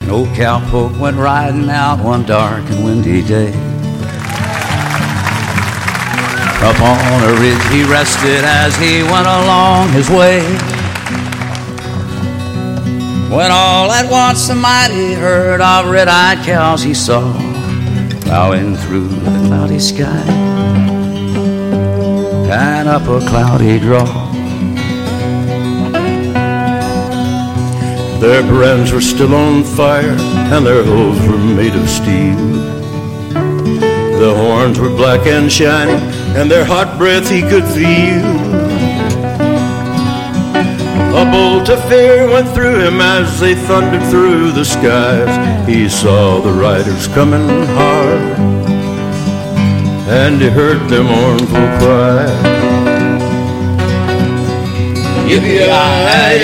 An old cowpoke went riding out one dark and windy day. Up on a ridge he rested as he went along his way, when all at once a mighty herd of red-eyed cows he saw plowing through the cloudy sky and up a cloudy draw. Their brands were still on fire and their hooves were made of steel. The horns were black and shining and their hot breath he could feel. A bolt of fear went through him as they thundered through the skies. He saw the riders coming hard and he heard their mournful cry. Yippee-yi-yi,